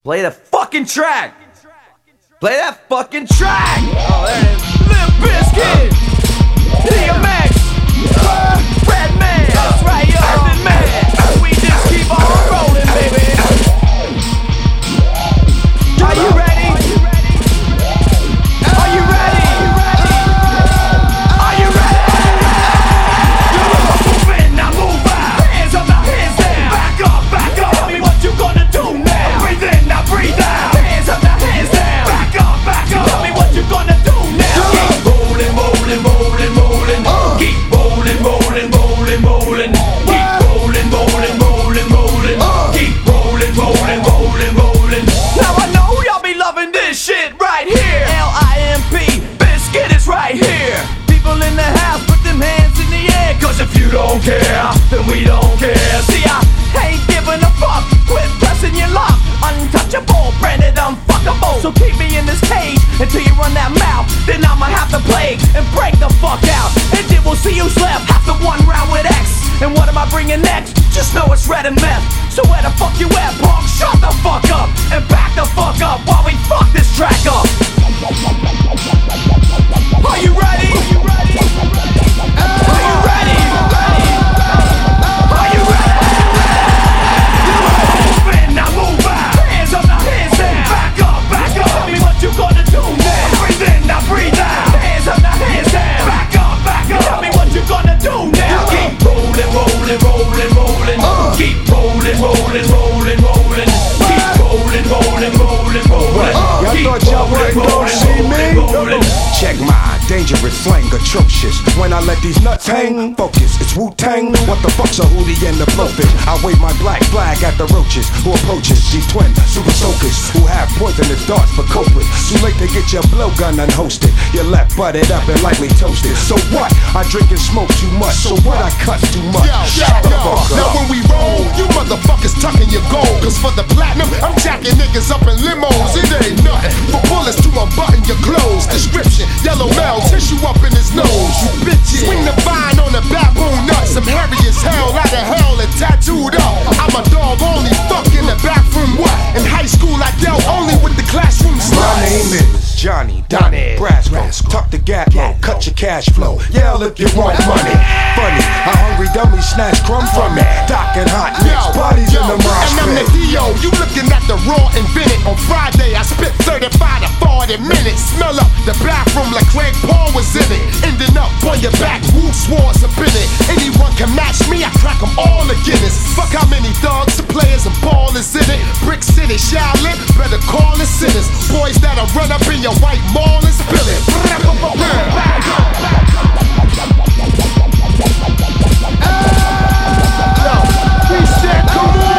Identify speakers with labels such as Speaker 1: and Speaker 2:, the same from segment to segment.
Speaker 1: Play the fucking track. Play that fucking track. Oh, there it is. Limp Bizkit, DMX, Redman. That's right, yo, Earthen Man. We just keep on rolling, baby. Are you ready? Are you ready? Are you ready? Move in, now move out. Hands up, now hands down. Back up, back up. Tell me what you gonna do now. Breathe in, now breathe out. Hands up, now hands down. Back up, back up. Tell me what you gonna do now. Keep rolling, rolling, rolling, rolling. Keep rolling, rolling, rolling, rolling. Keep rolling, rolling, rolling, rolling. Keep rolling, rolling, rolling, rolling. Now I know y'all be loving this shit right here. L-I-M-P, Bizkit is right here. People in the house, put them hands in the air. Cause if you don't care, then we don't care. See, I ain't giving a fuck. Quit pressing your luck. Untouchable, branded unfuckable. So keep me in this cage until you run that mouth. Then I'ma have to play and break the fuck out. And then we'll see who's left after one round with X. And what am I bringing next? Just know it's red and meth. So where the fuck you at, punk? Shut the fuck up and back the fuck up while we fuck this track up. Are you ready? Are you ready? Are you ready? Are you ready? Move in, now move out. Hands up, now hands down. Back up, back up. Tell me what you gonna do now. Breathe in, now breathe out. Hands up, now hands down. Back up, back up. Tell me what you gonna do now. Keep rolling, rolling, rolling, rolling. Keep rolling, rolling, rolling, rolling. Keep rolling, rolling, rolling, rolling.
Speaker 2: Y'all thought y'all wouldn't go see me? Check my dangerous slang, atrocious. When I let these nuts hang, focus, it's Wu-Tang. What the fuck's a hoodie and the blowfish? I wave my black flag at the roaches who approaches these twin super soakers who have poisonous darts for culprits. Too late to get your blowgun unhosted. Your left butted up and lightly toasted. So what? I drink and smoke too much. So what? I cuss too much. Shut the fuck up.
Speaker 3: Now when we roll, you motherfuckers tucking your gold. Cause for the platinum, I'm jacking niggas up in limos. It ain't nothing. For bullets to unbutton your clothes. Description, yellow male, tissue up in his nose. You bitches. Swing the vine on the baboon nuts. I'm hairy as hell, out of hell and tattooed up. I'm a dog, only fuck in the bathroom. What? In high school, I dealt only with the classroom sluts.
Speaker 2: My name is Johnny Donnie Brasco. Tuck the gap low, cut your cash flow. Yell if you want money. Funny, a hungry dummy snatch crumb from me. Docking hot nicks, bodies in the mosh
Speaker 3: and I'm the
Speaker 2: pit.
Speaker 3: D.O. You looking at the raw invented. On Friday, I spit 35 to 40 minutes. Smell up the bathroom like Craig Paul was in it. Ending up on your back, Wu Swords up in it. Anyone can match me, I crack them all to Guinness. Fuck how many thugs, players and ballers in it. Brick City, Shaolin, better call it sinners. Boys that'll run up in your white mall and spill it. We said, come on!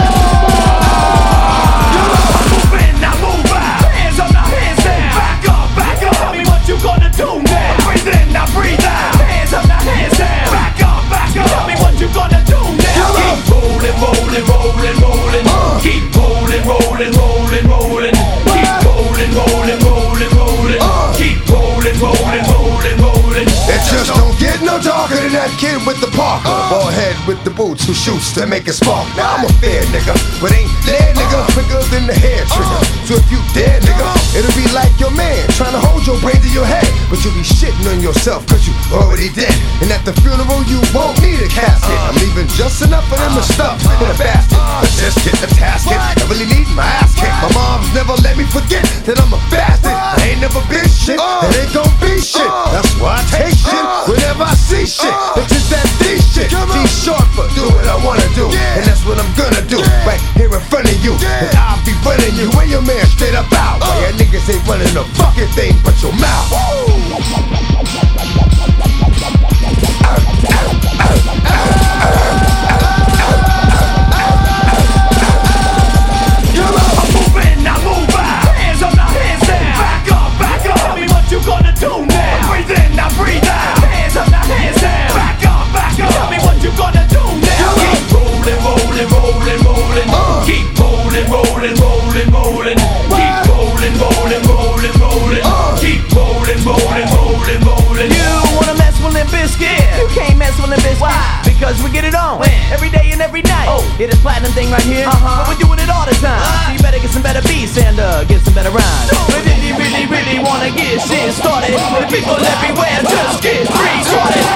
Speaker 1: Move in, now move out. Hands up, now hands down. Back up, back up. Tell me what you gonna do now. Breathe in, now breathe out. Hands up, now hands down. Back up, back up. Tell me what you gonna do now. Keep rolling, rolling, rolling, rolling. Keep rolling, rolling, rolling, rolling. Keep rolling, rolling, rolling, rolling. Keep rolling, rolling, rolling, rolling.
Speaker 2: It just don't get no darker than that kid with the Parker. Bald head with the boots who shoots to make it spark. Now I'm a fair nigga, but ain't there nigga quicker than the hair trigger. So if you dare nigga, it'll be like your man trying to hold your brain to your head. But you'll be shitting on yourself cause you already dead. And at the funeral you won't need a casket. I'm leaving just enough of them to stuff in a basket. But just get the tasket, I really need my ass kicked. My mom's never let me forget that I'm a bastard. I ain't never been shit, and ain't gon' be shit. That's why I take shit whenever I see shit. It's just that D shit. D short for do what I wanna do, and that's what I'm gonna do. Right here in front of you, and I'll be running you and your man straight up out. Why your niggas ain't running a fucking thing but your mouth.
Speaker 1: Move in, now move out. Hands up, now hands down. Back up, back up. Tell me what you gonna do now. Breathe in, now breathe out. Hands up, now hands down. Back up, back up. Tell me what you gonna do now. Keep rolling, rolling, rolling, rolling. Keep rolling, rolling, rolling, rolling. Keep rolling, rolling, rolling, rolling. Keep rolling, rolling, rolling, rolling. You because we get it on every day and every night. Hear this platinum thing right here? But we're doing it all the time. So you better get some better beats and get some better rhymes. But if you really wanna get shit started, the people everywhere just get retarded.